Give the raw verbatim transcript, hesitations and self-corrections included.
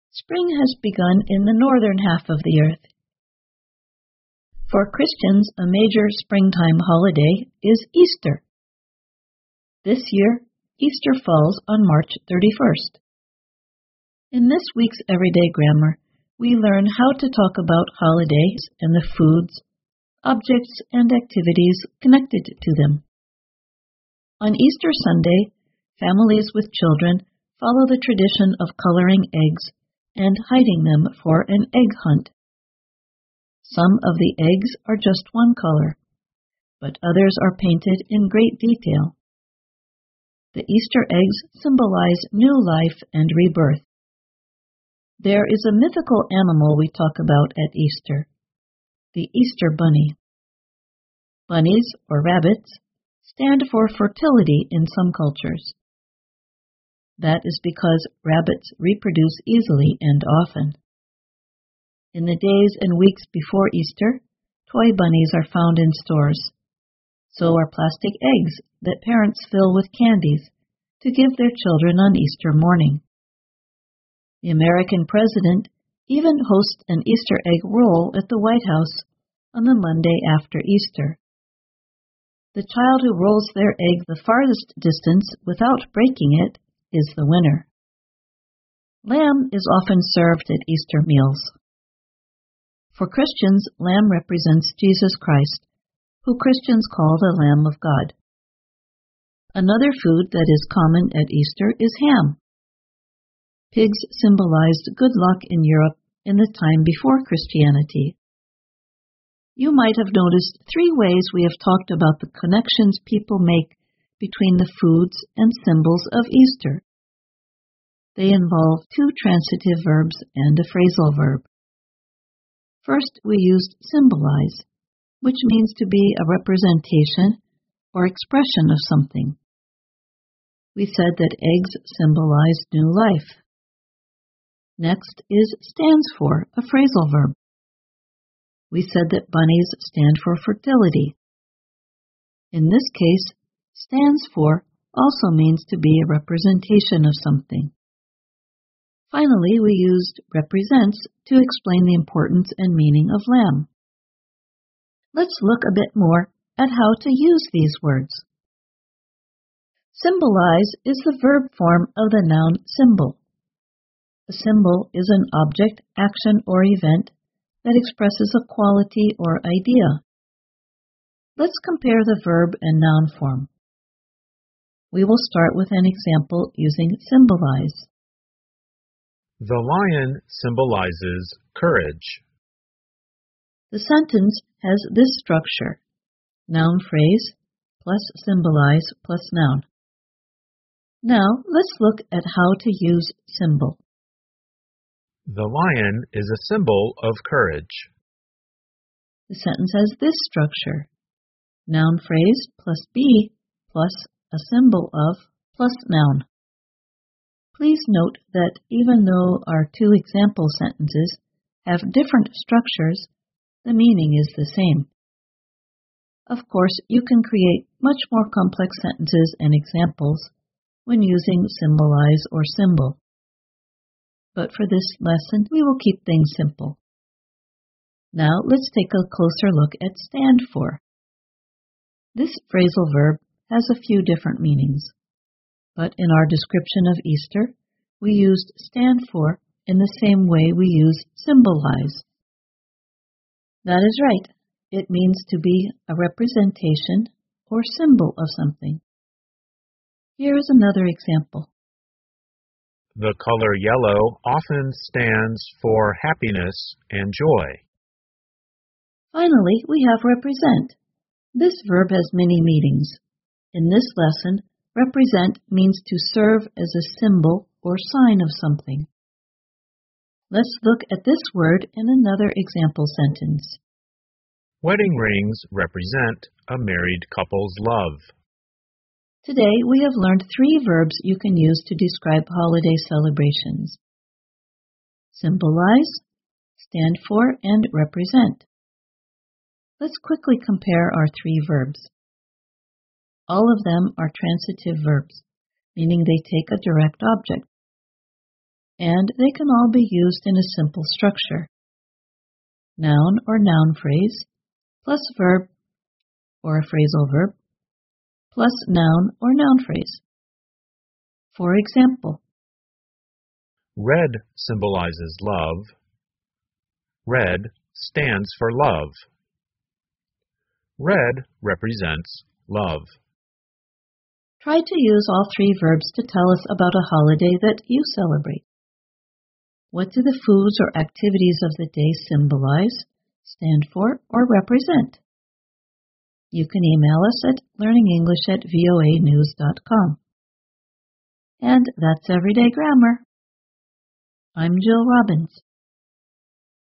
Spring has begun in the northern half of the earth. For Christians, a major springtime holiday is Easter. This year, Easter falls on March thirty-first. In this week's Everyday Grammar, we learn how to talk about holidays and the foods, objects, and activities connected to them. On Easter Sunday, families with children follow the tradition of coloring eggs and hiding them for an egg hunt. Some of the eggs are just one color, but others are painted in great detail. The Easter eggs symbolize new life and rebirth. There is a mythical animal we talk about at Easter, the Easter bunny. Bunnies, or rabbits, stand for fertility in some cultures. That is because rabbits reproduce easily and often. In the days and weeks before Easter, toy bunnies are found in stores. So are plastic eggs that parents fill with candies to give their children on Easter morning. The American president even hosts an Easter egg roll at the White House on the Monday after Easter. The child who rolls their egg the farthest distance without breaking it is the winner. Lamb is often served at Easter meals. For Christians, lamb represents Jesus Christ, who Christians call the Lamb of God. Another food that is common at Easter is ham. Pigs symbolized good luck in Europe in the time before Christianity. You might have noticed three ways we have talked about the connections people make between the foods and symbols of Easter. They involve two transitive verbs and a phrasal verb. First, we used symbolize, which means to be a representation or expression of something. We said that eggs symbolize new life. Next is stands for, a phrasal verb. We said that bunnies stand for fertility. In this case, stands for also means to be a representation of something. Finally, we used represents to explain the importance and meaning of lamb. Let's look a bit more at how to use these words. Symbolize is the verb form of the noun symbol. A symbol is an object, action, or event that expresses a quality or idea. Let's compare the verb and noun form. We will start with an example using symbolize. The lion symbolizes courage. The sentence has this structure: noun phrase plus symbolize plus noun. Now, let's look at how to use symbol. The lion is a symbol of courage. The sentence has this structure: noun phrase plus be plus a symbol of plus noun. Please note that even though our two example sentences have different structures, the meaning is the same. Of course, you can create much more complex sentences and examples when using symbolize or symbol. But for this lesson, we will keep things simple. Now, let's take a closer look at stand for. This phrasal verb has a few different meanings, but in our description of Easter, we used stand for in the same way we use symbolize. That is right. It means to be a representation or symbol of something. Here is another example. The color yellow often stands for happiness and joy. Finally, we have represent. This verb has many meanings. In this lesson, represent means to serve as a symbol or sign of something. Let's look at this word in another example sentence. Wedding rings represent a married couple's love. Today, we have learned three verbs you can use to describe holiday celebrations: symbolize, stand for, and represent. Let's quickly compare our three verbs. All of them are transitive verbs, meaning they take a direct object. and they can all be used in a simple structure. Noun or noun phrase, plus verb or a phrasal verb, plus noun or noun phrase. For example, red symbolizes love. Red stands for love. Red represents love. Try to use all three verbs to tell us about a holiday that you celebrate. What do the foods or activities of the day symbolize, stand for, or represent? You can email us at learningenglish at v o a news dot com. And that's Everyday Grammar. I'm Jill Robbins.